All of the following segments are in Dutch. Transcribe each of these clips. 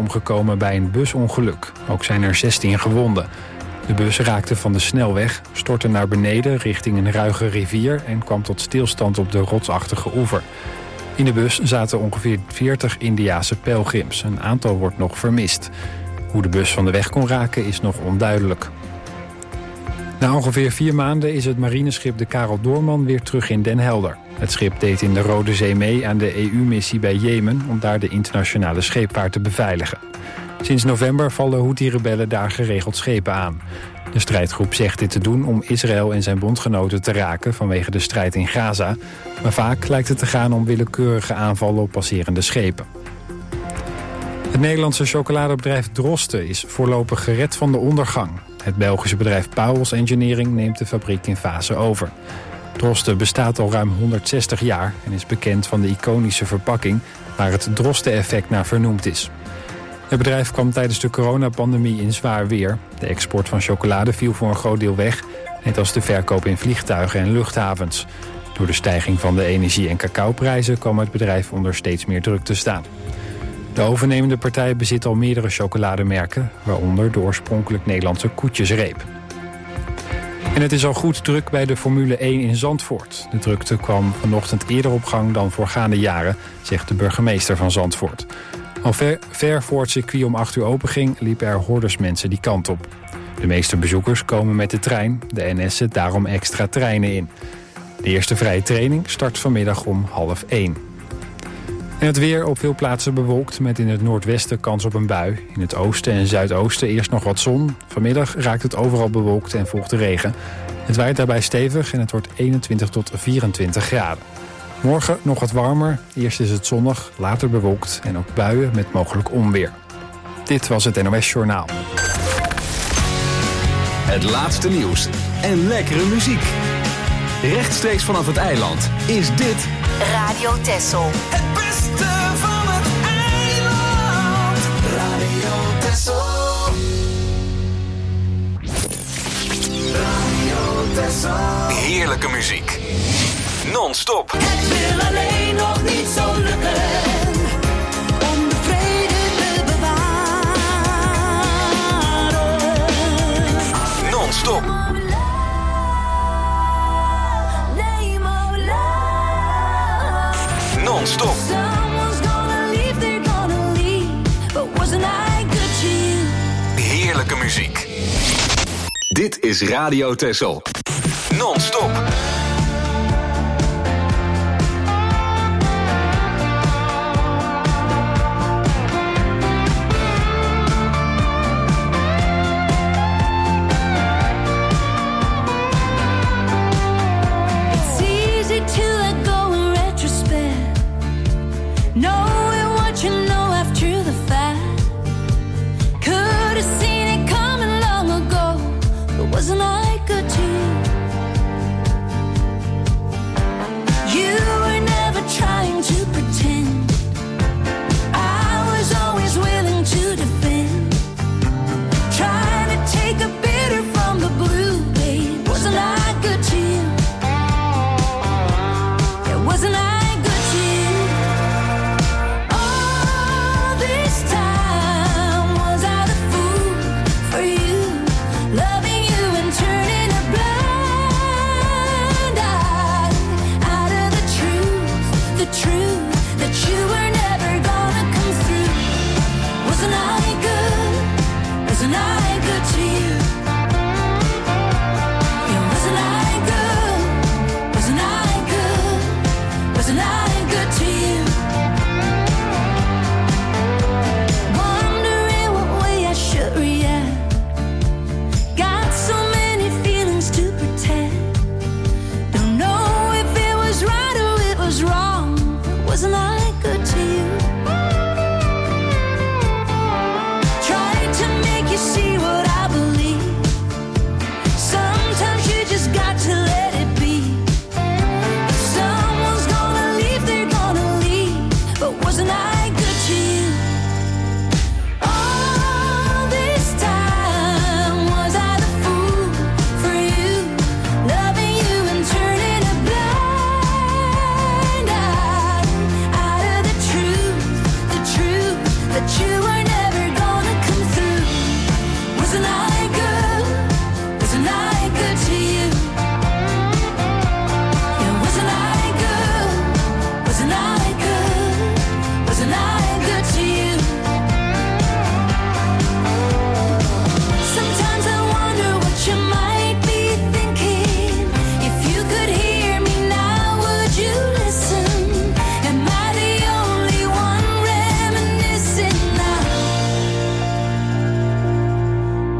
omgekomen bij een busongeluk. Ook zijn er 16 gewonden. De bus raakte van de snelweg, stortte naar beneden richting een ruige rivier en kwam tot stilstand op de rotsachtige oever. In de bus zaten ongeveer 40 Indiase pelgrims. Een aantal wordt nog vermist. Hoe de bus van de weg kon raken is nog onduidelijk. Na ongeveer 4 maanden is het marineschip de Karel Doorman weer terug in Den Helder. Het schip deed in de Rode Zee mee aan de EU-missie bij Jemen om daar de internationale scheepvaart te beveiligen. Sinds november vallen Houthi-rebellen daar geregeld schepen aan. De strijdgroep zegt dit te doen om Israël en zijn bondgenoten te raken vanwege de strijd in Gaza. Maar vaak lijkt het te gaan om willekeurige aanvallen op passerende schepen. Het Nederlandse chocoladebedrijf Drosten is voorlopig gered van de ondergang. Het Belgische bedrijf Pauwels Engineering neemt de fabriek in fase over. Drosten bestaat al ruim 160 jaar en is bekend van de iconische verpakking waar het Drosten-effect naar vernoemd is. Het bedrijf kwam tijdens de coronapandemie in zwaar weer. De export van chocolade viel voor een groot deel weg, net als de verkoop in vliegtuigen en luchthavens. Door de stijging van de energie- en cacaoprijzen kwam het bedrijf onder steeds meer druk te staan. De overnemende partij bezit al meerdere chocolademerken, waaronder de oorspronkelijk Nederlandse Koetjesreep. En het is al goed druk bij de Formule 1 in Zandvoort. De drukte kwam vanochtend eerder op gang dan voorgaande jaren, zegt de burgemeester van Zandvoort. Al ver voor het circuit om 8 uur openging, liepen er hordes mensen die kant op. De meeste bezoekers komen met de trein. De NS zet daarom extra treinen in. De eerste vrije training start vanmiddag om 12:30. En het weer op veel plaatsen bewolkt met in het noordwesten kans op een bui. In het oosten en zuidoosten eerst nog wat zon. Vanmiddag raakt het overal bewolkt en volgt de regen. Het waait daarbij stevig en het wordt 21 tot 24 graden. Morgen nog wat warmer. Eerst is het zonnig, later bewolkt en ook buien met mogelijk onweer. Dit was het NOS Journaal. Het laatste nieuws en lekkere muziek. Rechtstreeks vanaf het eiland is dit Radio Texel. Het beste van het eiland. Radio Texel. Radio Texel. heerlijke muziek. Non-stop. Het wil alleen nog niet zo lukken om de vrede te bewaren. Non-stop. Non-stop. Heerlijke muziek. Dit is Radio Texel. Non-stop. Wasn't I good to you?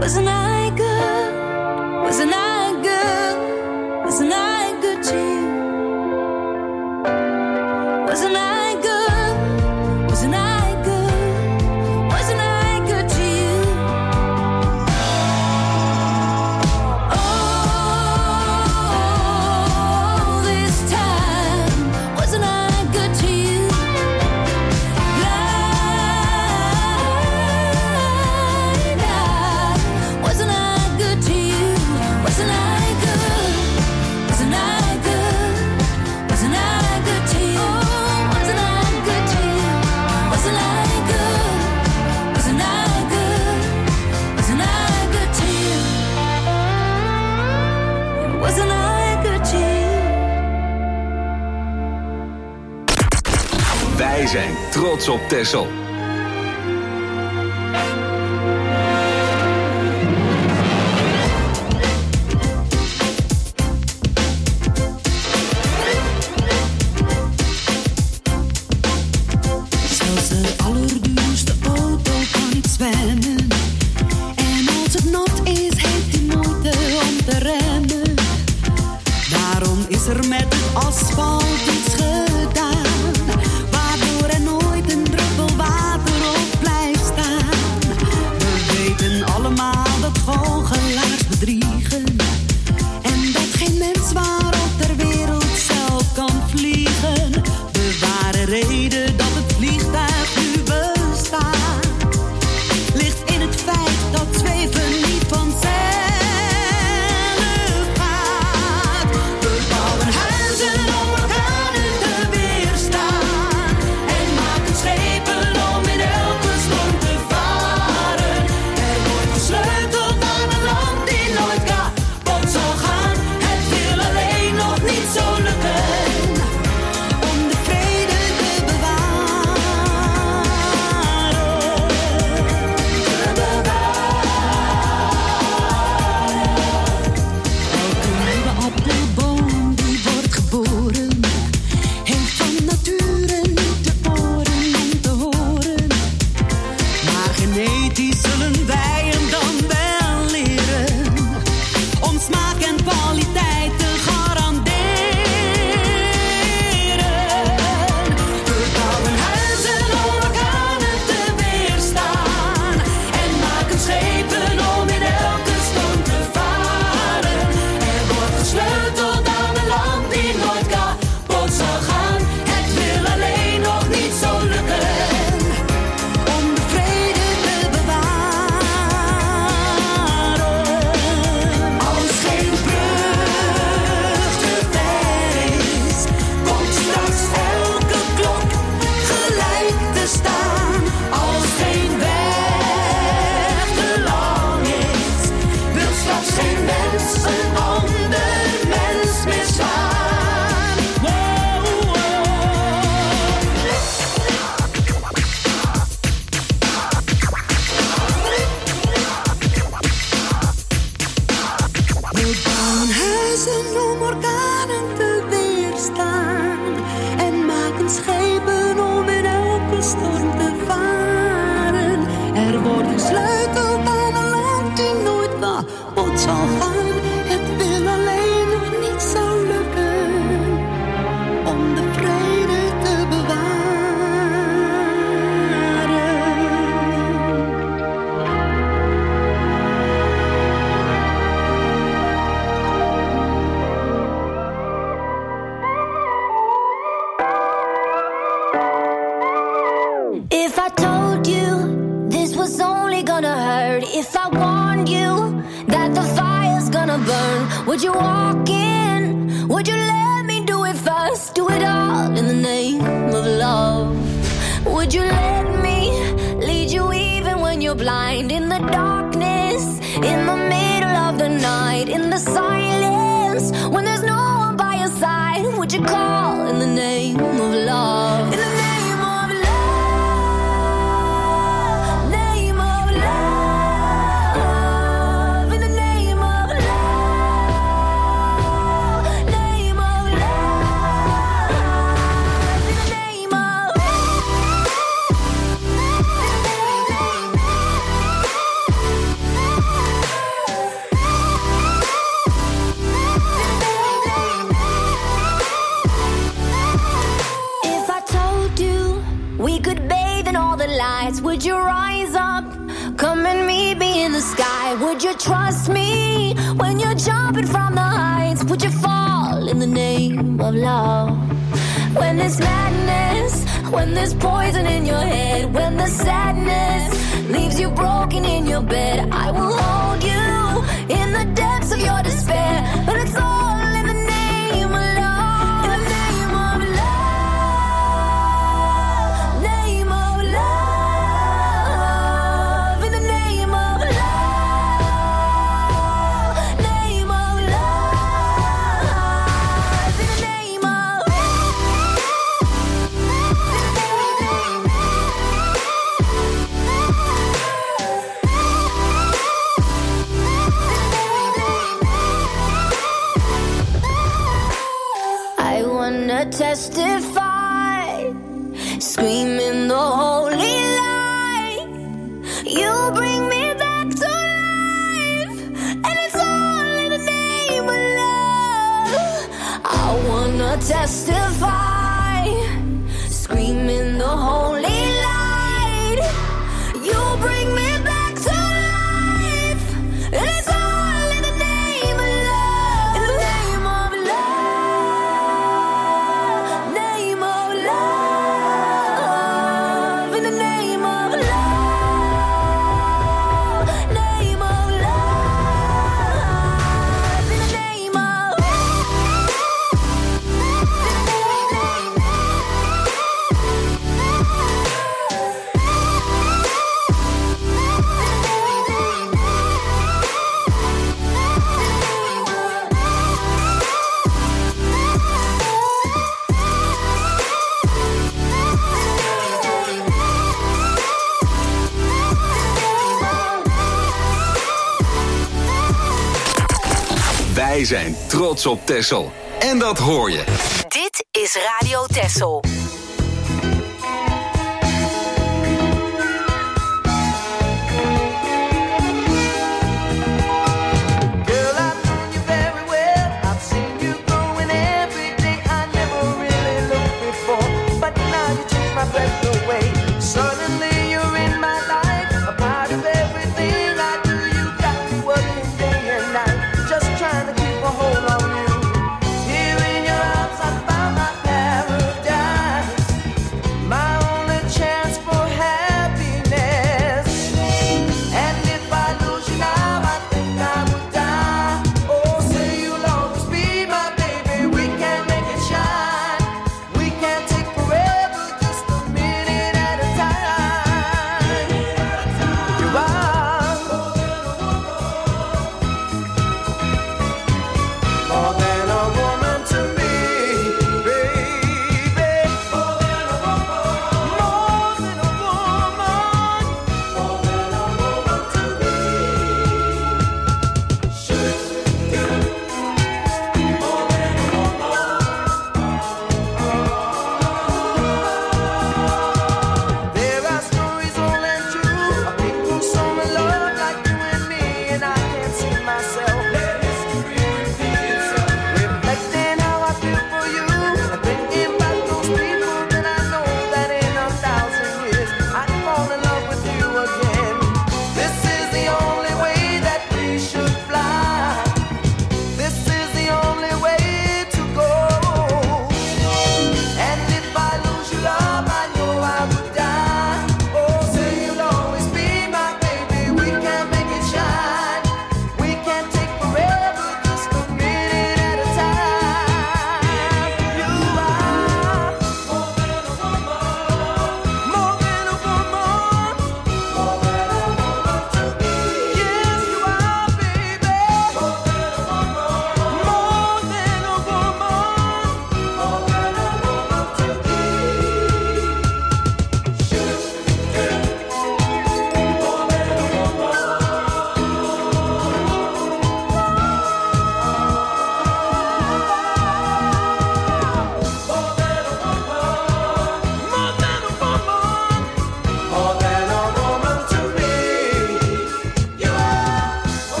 Wasn't I good? Wasn't I good? Wasn't I good to you? Wasn't I good? Wasn't I good? Wasn't I good to you? Oh, this time, wasn't I good to you? Wasn't I good to you? Wasn't I good? Wasn't I good? Wasn't I good to you? Wasn't I good to you? Wasn't I good? Wasn't I good? Wasn't I good to you? Wasn't I good to you? Wij zijn trots op Texel. Zelfs de allerduurste auto kan niet zwemmen. En als het nat is, heeft hij moeite om te remmen. Daarom is er met het asfalt iets gedaan, waardoor er nooit een druppel water op blijft staan. We weten allemaal dat goochelaars bedriegen en dat geen mens waarop ter wereld zelf kan vliegen. De ware reden dat het vliegtuig nu bestaat ligt in het feit dat zweven niet vanzelf gaat. We bouwen huizen om orkanen te weerstaan en maken schepen om in elke storm te varen. Er wordt gesleuteld aan een land die nooit kapot zal gaan. Het wil alleen nog niet zo lukken om de vrede te bewaren. Elke nieuwe appelboom die wordt geboren heeft van nature niet de oren om te horen. Maar genetisch zullen wij hem dan wel leren om smaak en kwaliteit te garanderen. We bouwen huizen om orkanen te weerstaan en maken schepen om in elke storm te varen. Er wordt gesleuteld aan een land die nooit kapot zal gaan. Het wil alleen nog niet zo lukken om de vrede te bewaren. Als geen brug te ver is, komt straks elke klok gelijk te staan. Als geen weg te lang is, wil straks geen mens een ander mens meer slaan. Wow, We bouwen huizen om orkanen te weerstaan en maken schepen om in elke storm te varen. Er wordt gesleuteld aan een land die nooit kapot zal gaan. Het wil alleen nog niet zo lukken om de vrede te bewaren. If I told you this was only gonna hurt, if I warned you that the fire's gonna burn, would you walk in? Would you let me do it first? Do it all in the name of love. Would you let me lead you even when you're blind? In the darkness, in the middle of the night, in the silence, when there's no one by your side, would you call in the name of love? In the name of love, name of love, in the name of love, name of love, in the name of Would you rise up, come and meet me in the sky? Would you trust me when you're jumping from the heights? Would you fall in the name of love? When there's madness, when there's poison in your head, when the sadness leaves you broken in your bed, I will hold you in the depths of your despair. But it's all in the name of love. In the name of love. Name of love. In the name of love. Name of love. In the name of I wanna testify, screaming the holy light. You bring me back to life, and it's all in the name of love. I wanna testify, screaming the holy light. You bring me back to life, and it's all in the name of love. In the name of love. Name of love. In the name of love. Name of love. In the name of Wij zijn trots op Texel. En dat hoor je. Dit is Radio Texel. Girl, I know you very well. I've seen you growing every day. I never really looked before, but now you take my breath away. Suddenly you're in my life, a part of everything I do. You got me working day and night, just trying to keep a hold on you. Here in your arms I found my paradise.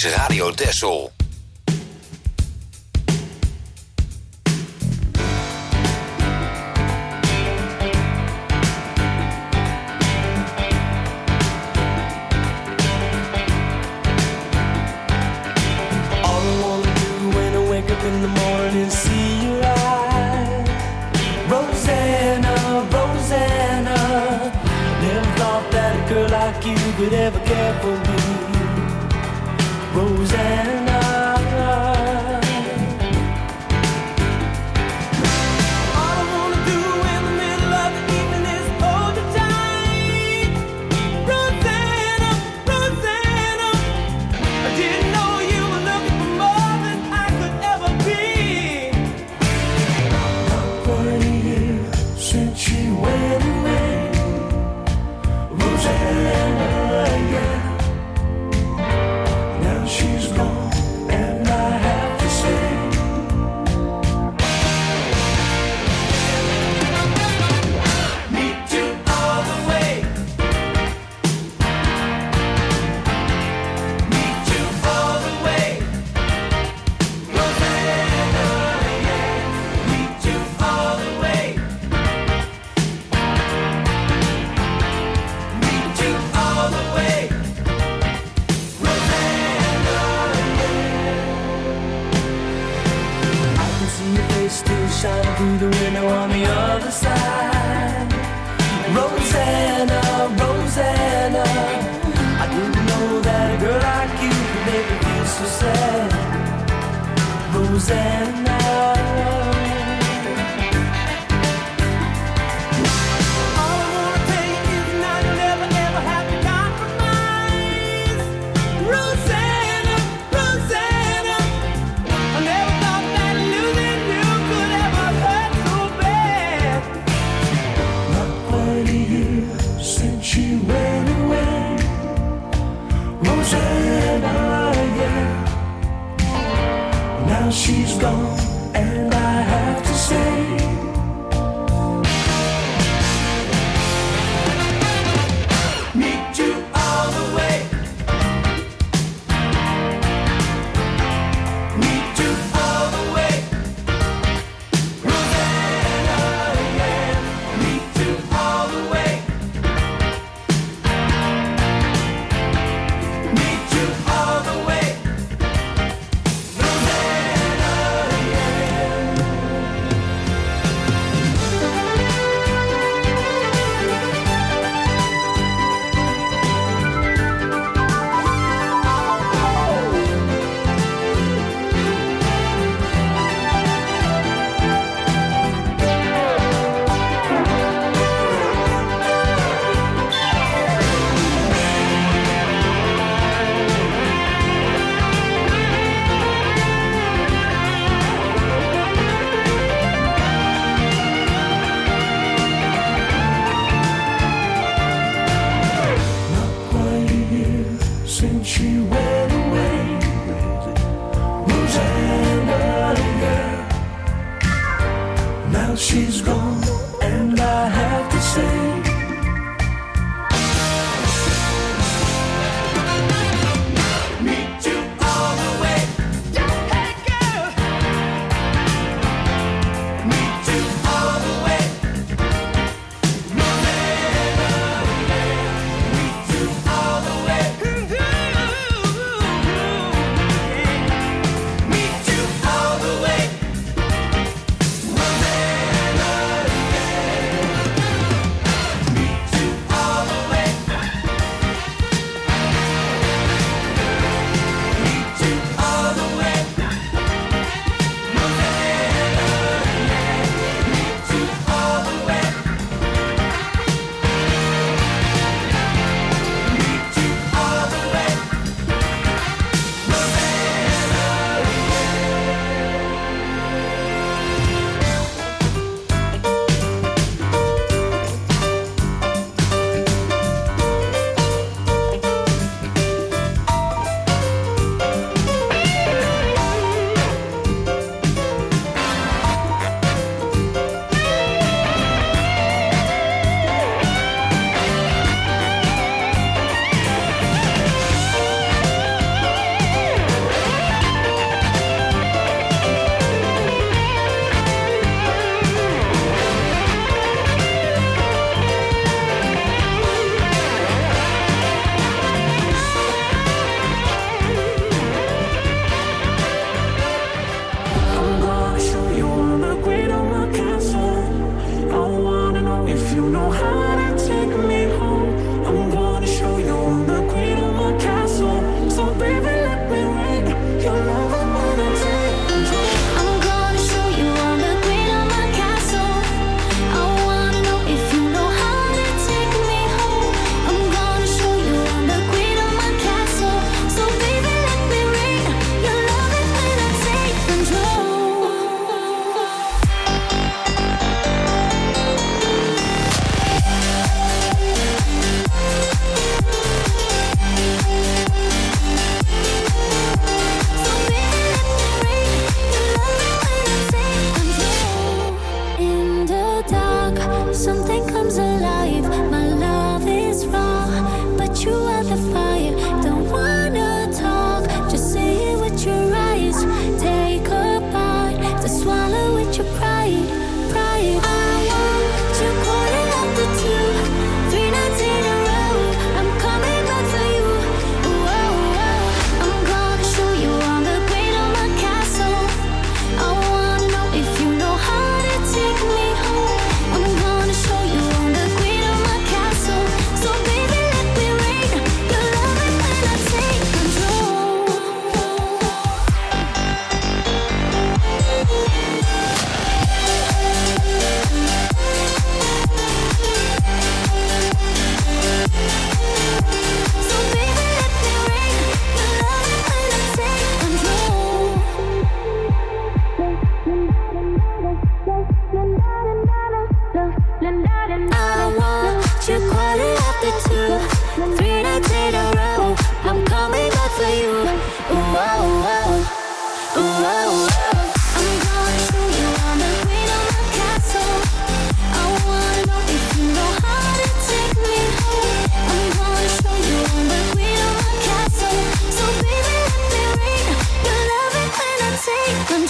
is Radio Texel. In the morning, see your eyes, Rosanna, Rosanna. Never thought that a girl like you could ever care for me, Rosanna. All I wanna do in the middle of the evening is hold you tight, Rosanna, Rosanna. I didn't know you were looking for more than I could ever be. Not 20 years since she went away, Rosanna, yeah. Now she's gone, and I have to say, meet you all the way, meet you all the way, Rosanna, yeah. Meet you all the way, meet you all the way, Rosanna, yeah. I can see your face still shining through the window on the other side, Rosanna, Rosanna. I didn't know that a girl like you could make me feel so sad, Rosanna. All I wanna tell you is now you'll never ever have to compromise, Rosanna, Rosanna. I never thought that losing you could ever hurt so bad. Not 20 years since she went away, Rosanna, yeah. Now she's gone, and I have to say, meet you all the way, meet you all the way, Rosanna, yeah. Meet you all the way, meet you all the way, Rosanna, yeah.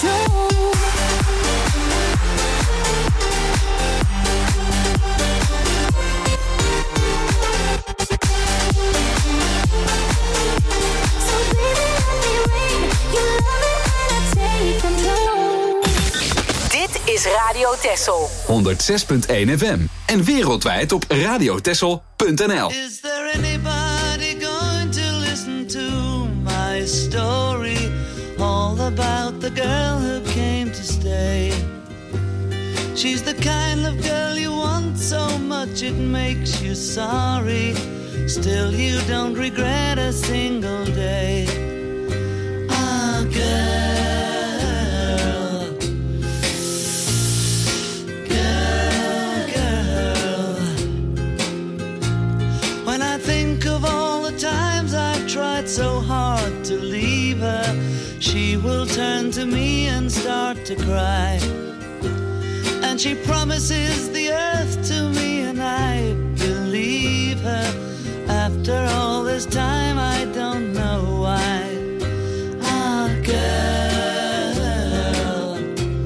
control. So baby, let me read. You love it when I take control. Dit is Radio Texel. 106.1 FM. En wereldwijd op radiotexel.nl. Is there anybody going to listen to my story? All about the girl who came to stay. She's the kind of girl you want so much it makes you sorry. Still you don't regret a single day. Ah, girl, girl, girl. When I think of all the times I've tried so hard to leave her, she will turn to me and start to cry. And she promises the earth to me and I believe her. After all this time I don't know why. Ah, girl,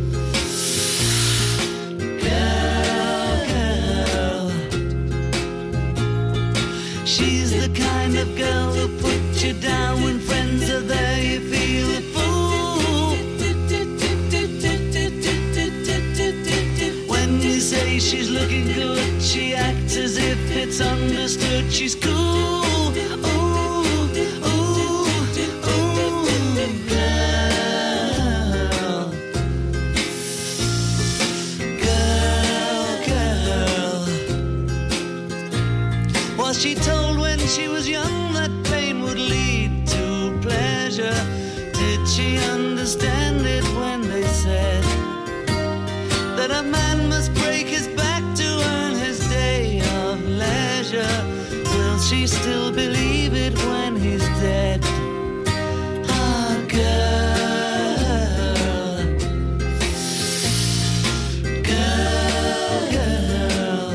girl, girl. She's the kind of girl who puts you down when friends are there. You feel a fool. When you say she's looking good, she acts as if it's understood. She's cool. Ooh, ooh, ooh, girl, girl, girl. Was she told when she was young that pain would lead to pleasure? Did she understand it when they said that a man must break his back to earn his day of leisure? Will she still believe it when he's dead? Ah, girl, girl, girl.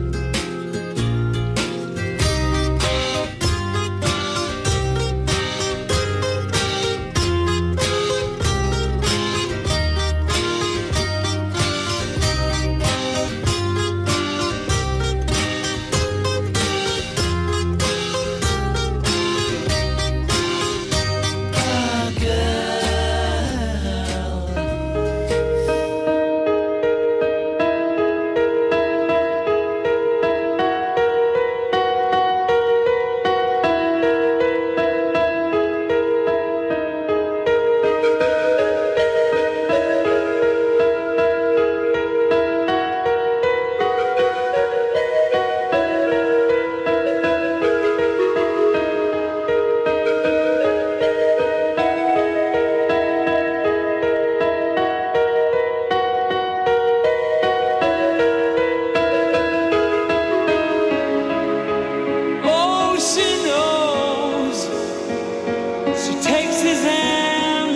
Oh, she knows. She takes his hand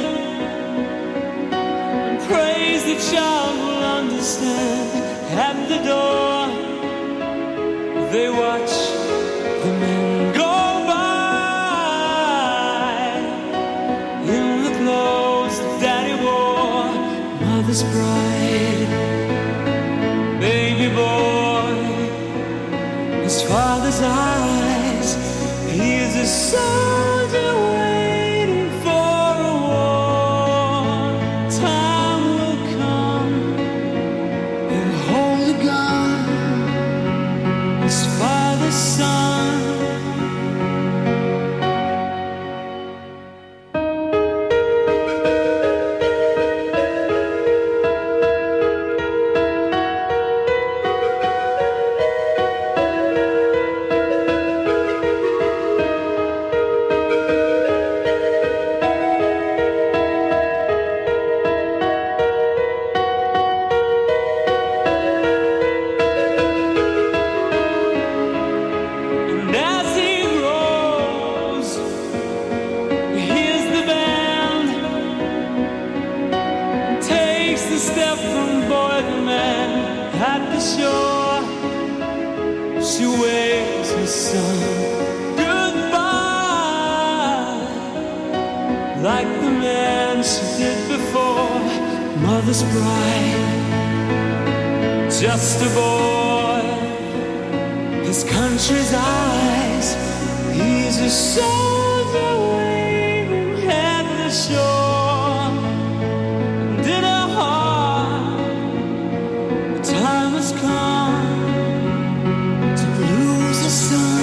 and prays the child will understand. At the door, they watch the men go by in the clothes that daddy wore. Mother's bride, baby boy, his father's eyes. He is a soldier waiting for a war. Time will come. He'll hold a gun. His father's son. And as he grows, he hears the band, takes the step from boy to man. At the shore, she waves his son goodbye, like the man she did before. mother's pride. Just a boy, his country's eyes. He's a soldier waving at the shore. And in our heart, the time has come to lose a son.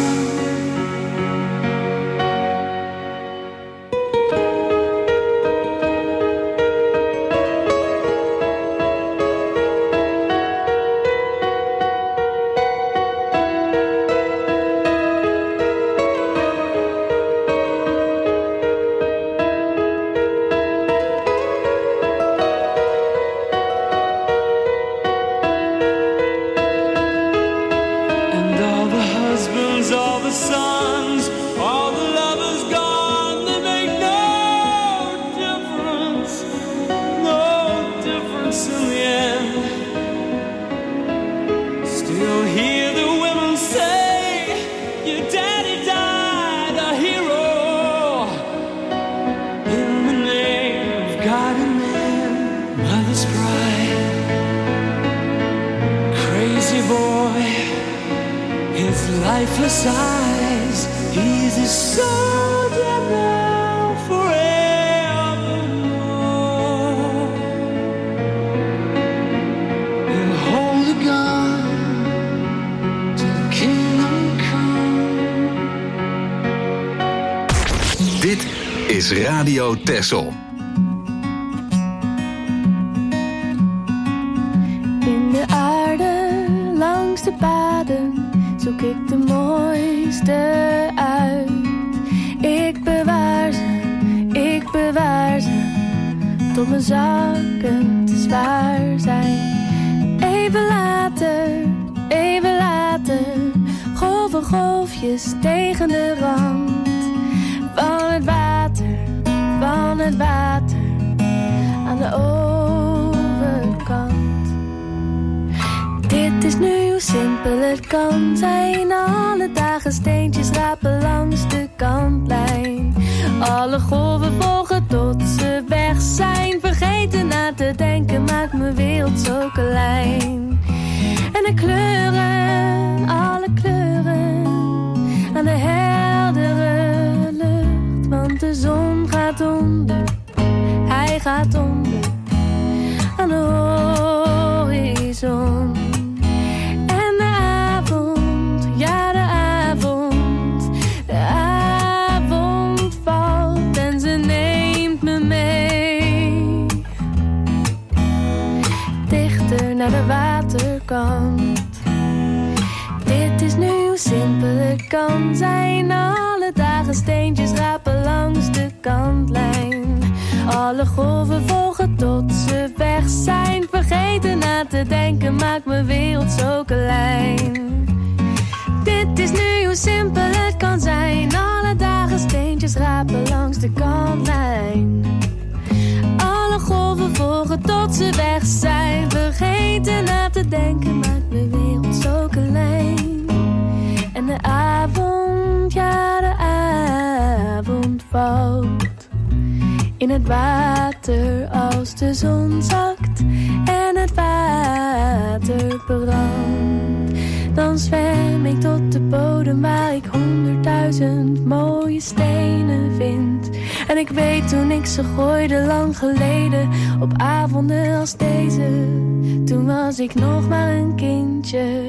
Lifeless eyes, he's a soldier now forevermore. He'll hold a gun till kingdom come. Dit is Radio Texel. In de aarde, langs de paden, zoek ik de mooiste uit. Ik bewaar ze, tot mijn zakken te zwaar zijn. Even later, golven golfjes tegen de rand. Van het water, aan de overkant. Dit is nu hoe simpel het kan zijn. Alle dagen steentjes rapen langs de kantlijn. Alle golven volgen tot ze weg zijn. Vergeten na te denken maakt mijn wereld zo klein. En de kleuren, alle kleuren, aan de heldere lucht. Want de zon gaat onder, hij gaat onder, aan de horizon. Naar de waterkant. Dit is nu hoe simpel het kan zijn. Alle dagen steentjes rapen langs de kantlijn. Alle golven volgen tot ze weg zijn. Vergeten na te denken maakt mijn wereld zo klein. Dit is nu hoe simpel het kan zijn. Alle dagen steentjes rapen langs de kantlijn. Alle golven volgen tot ze weg zijn. Vergeten na te denken maakt mijn wereld zo klein. En de avond, ja de avond valt in het water als de zon zakt en het water brandt. Dan zwem ik tot de bodem waar ik 100.000 mooie stenen vind. En ik weet toen ik ze gooide lang geleden, op avonden als deze, toen was ik nog maar een kindje.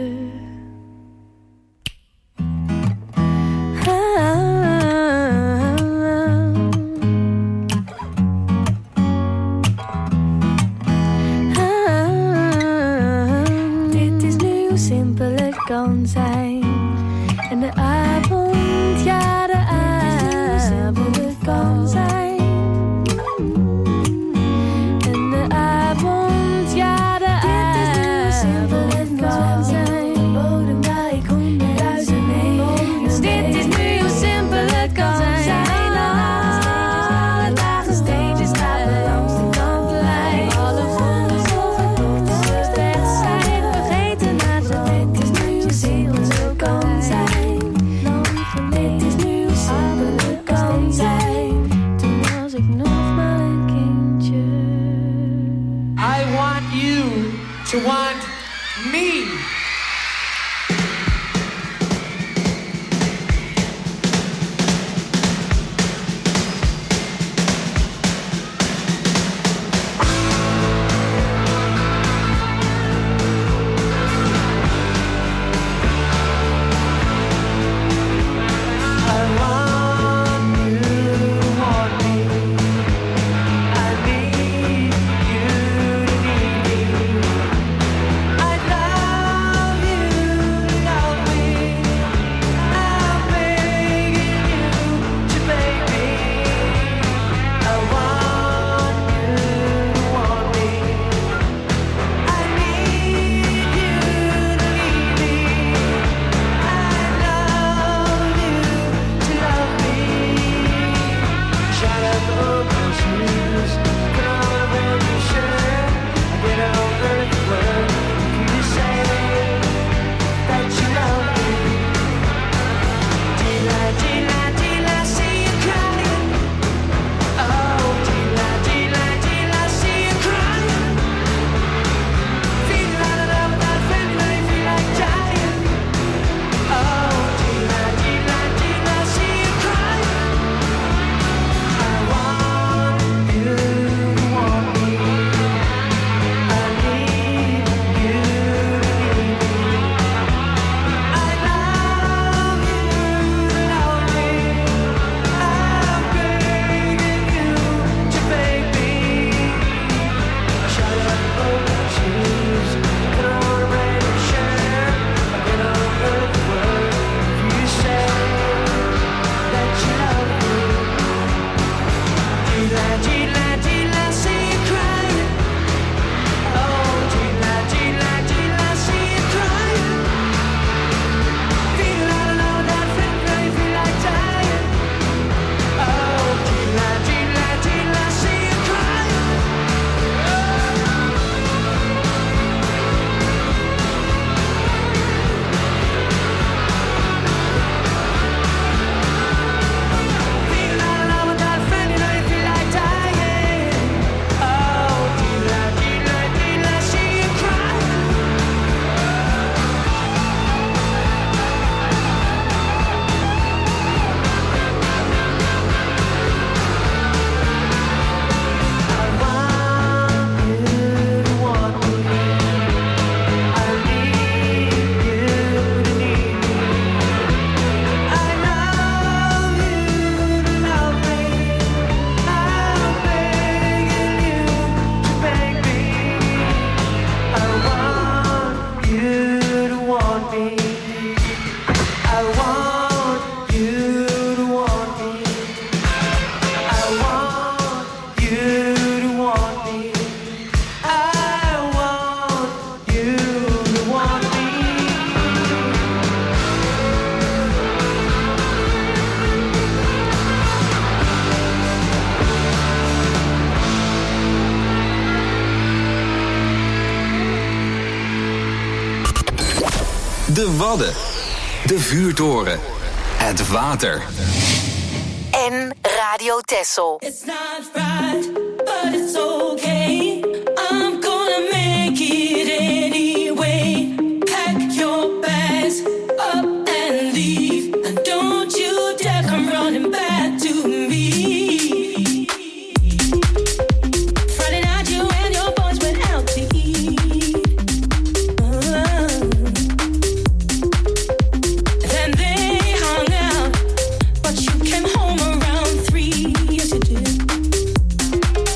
Dit is nu hoe simpel het kan zijn. En de avond, ja de avond, het kan zijn. En de avond, ja de avond, het kan zijn. Bodem waar ik 100.000 heen. Dus dit is nu hoe simpel het kan zijn. Alle dagen steentjes rapen langs de kantlijn. Alle golven volgen tot ze weg zijn. Vergeten na te denken is nu hoe simpel het kan zijn. to want me. De Wadden, de vuurtoren, het water. En Radio Texel. It's not right, but it's okay. I'm gonna make it anyway. Pack your bags up and leave. And don't you dare come running back to me. Friday night you and your boys went out to eat. Then they hung out, but you came home around 3. Yes you did.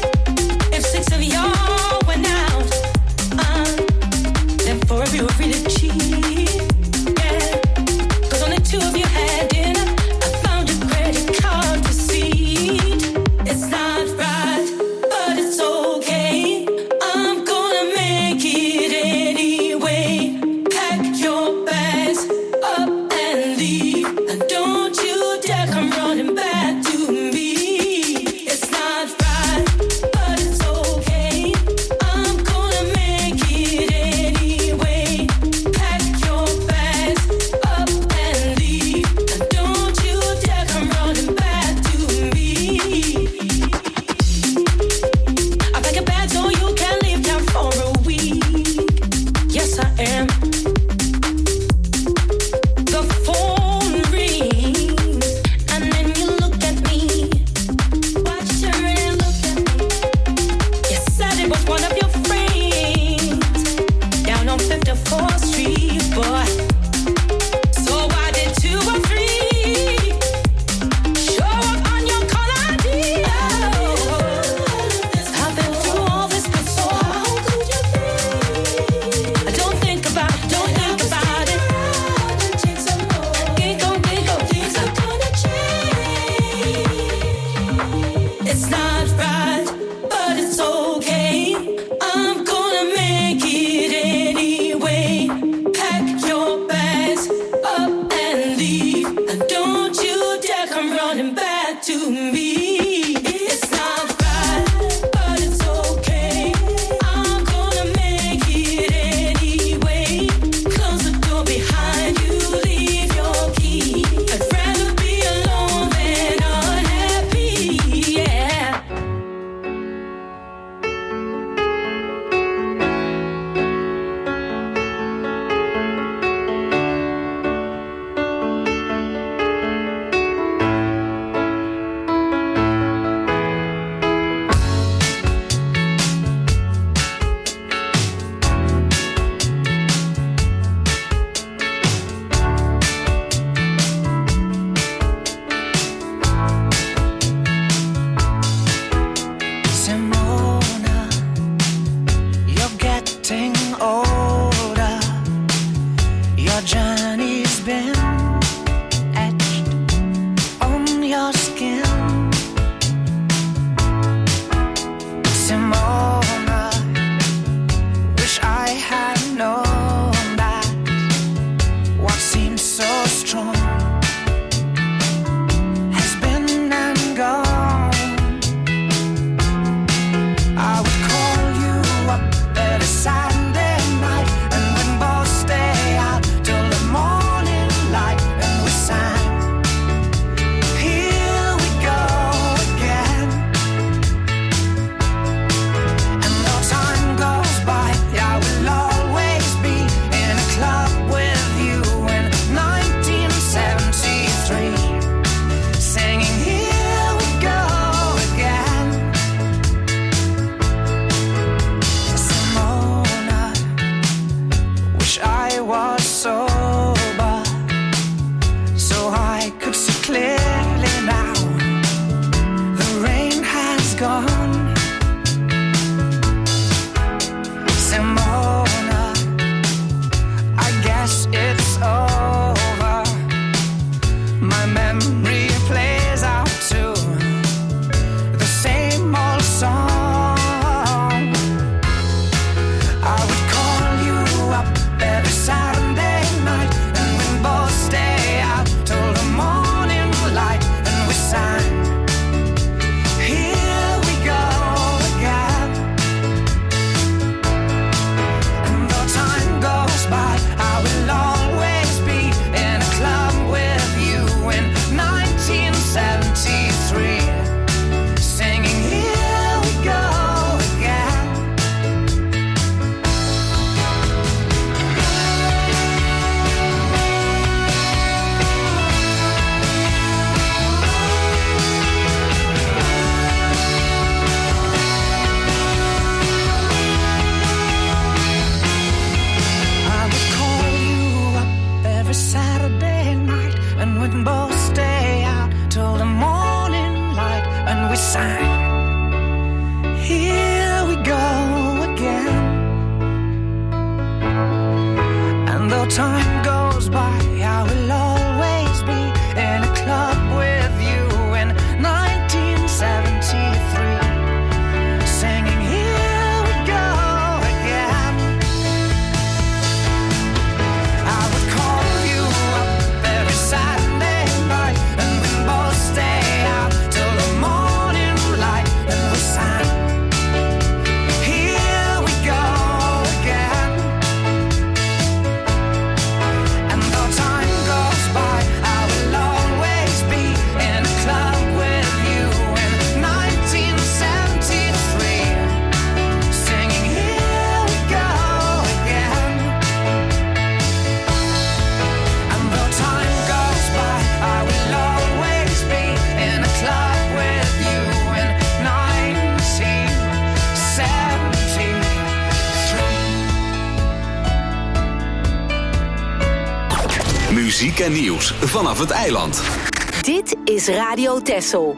Muziek en nieuws vanaf het eiland. Dit is Radio Texel.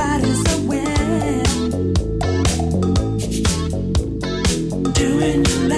Doing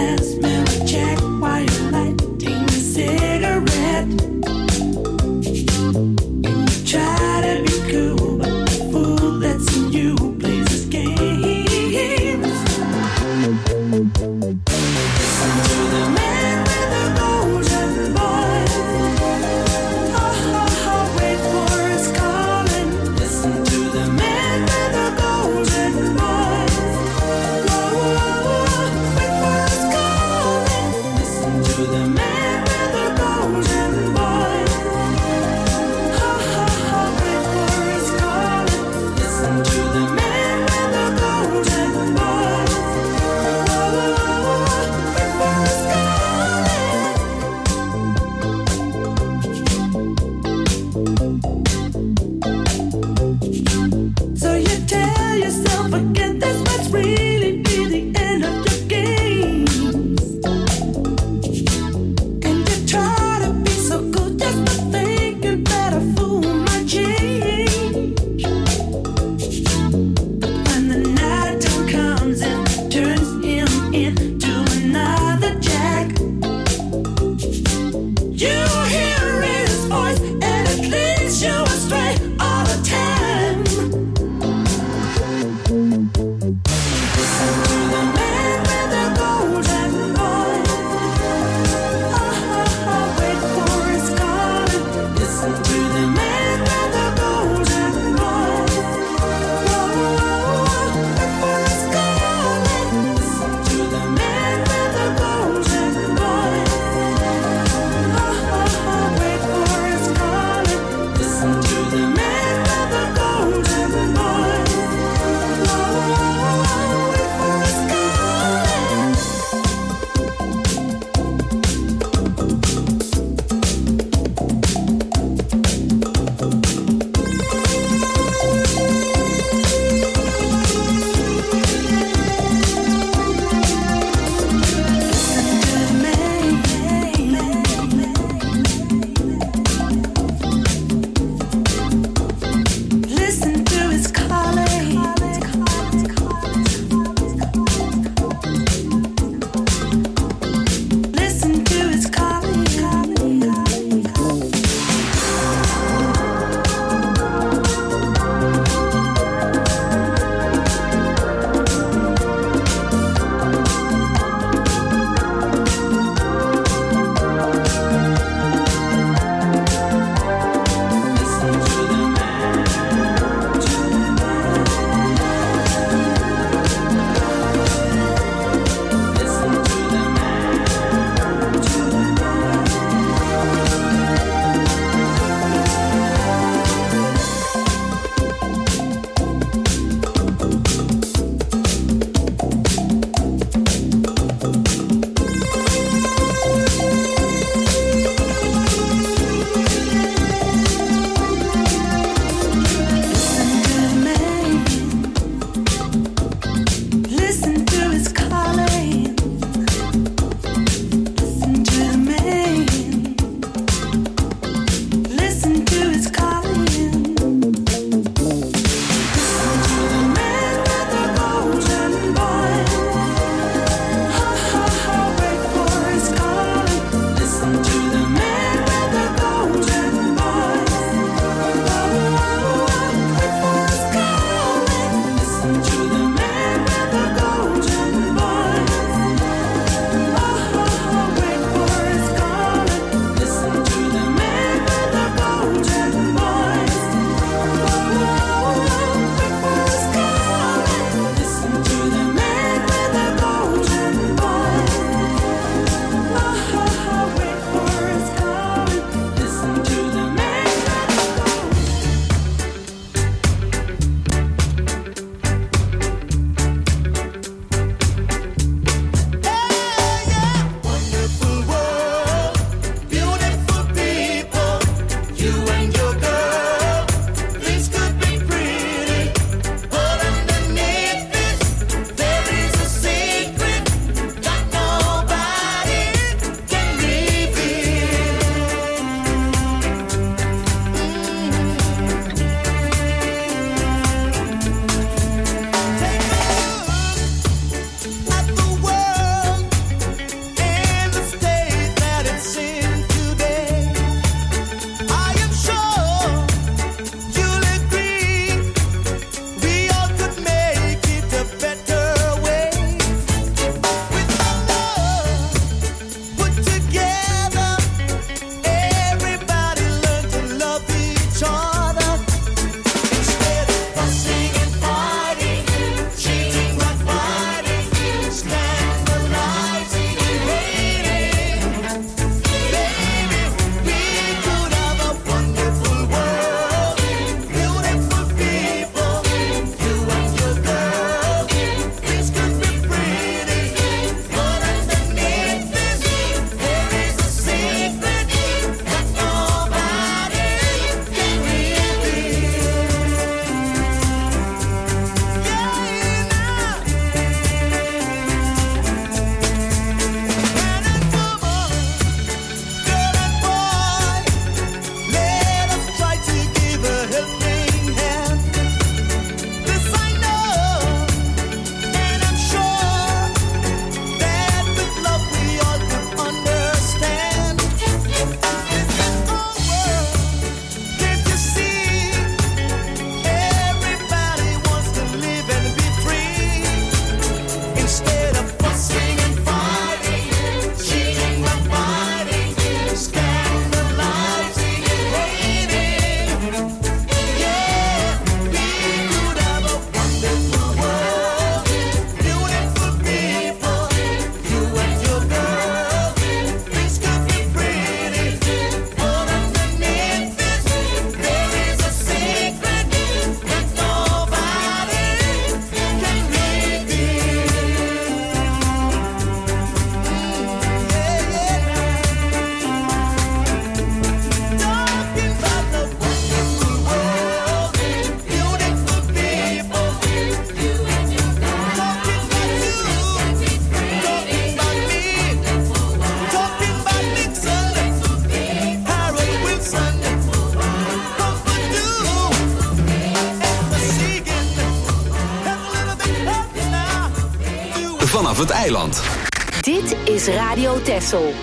vanaf het eiland. Dit is Radio Texel.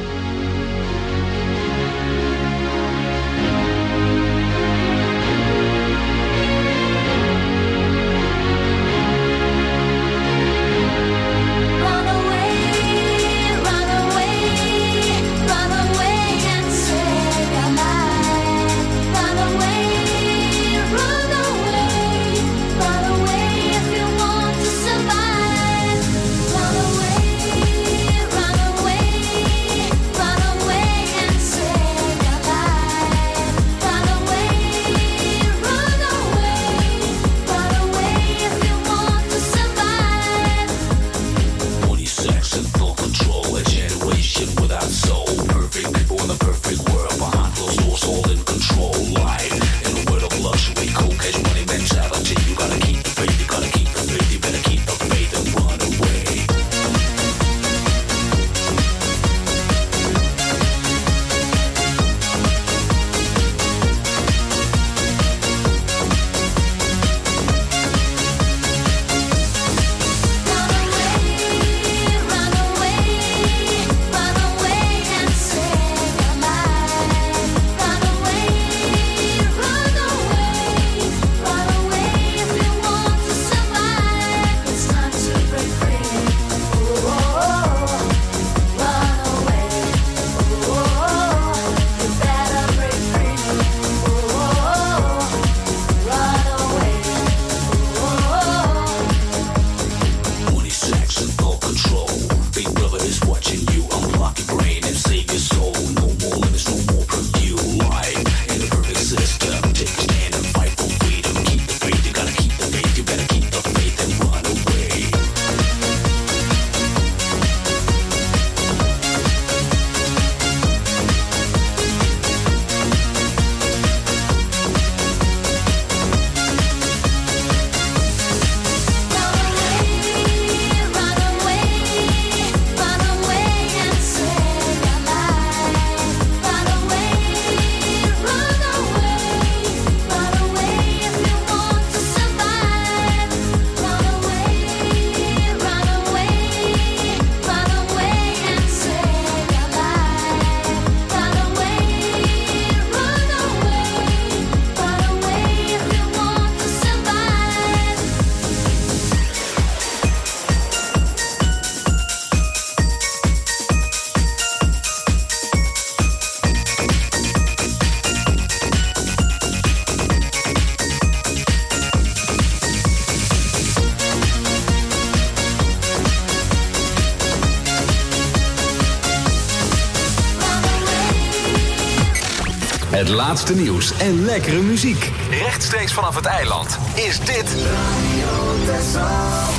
Het laatste nieuws en lekkere muziek. Rechtstreeks vanaf het eiland is dit Radio Texel.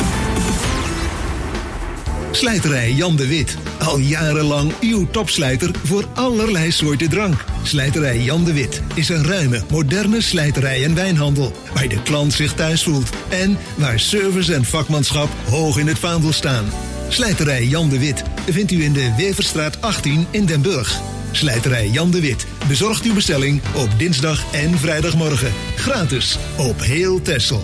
Slijterij Jan de Wit. Al jarenlang uw topslijter voor allerlei soorten drank. Slijterij Jan de Wit is een ruime, moderne slijterij en wijnhandel. Waar de klant zich thuis voelt. En waar service en vakmanschap hoog in het vaandel staan. Slijterij Jan de Wit vindt u in de Weverstraat 18 in Den Burg. Slijterij Jan de Wit bezorgt uw bestelling op dinsdag en vrijdagmorgen. Gratis op heel Texel.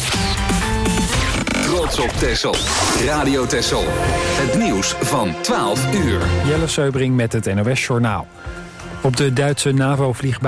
Trots op Texel. Radio Texel. Het nieuws van 12 uur. Jelle Seubring met het NOS Journaal. Op de Duitse NAVO-vliegbasis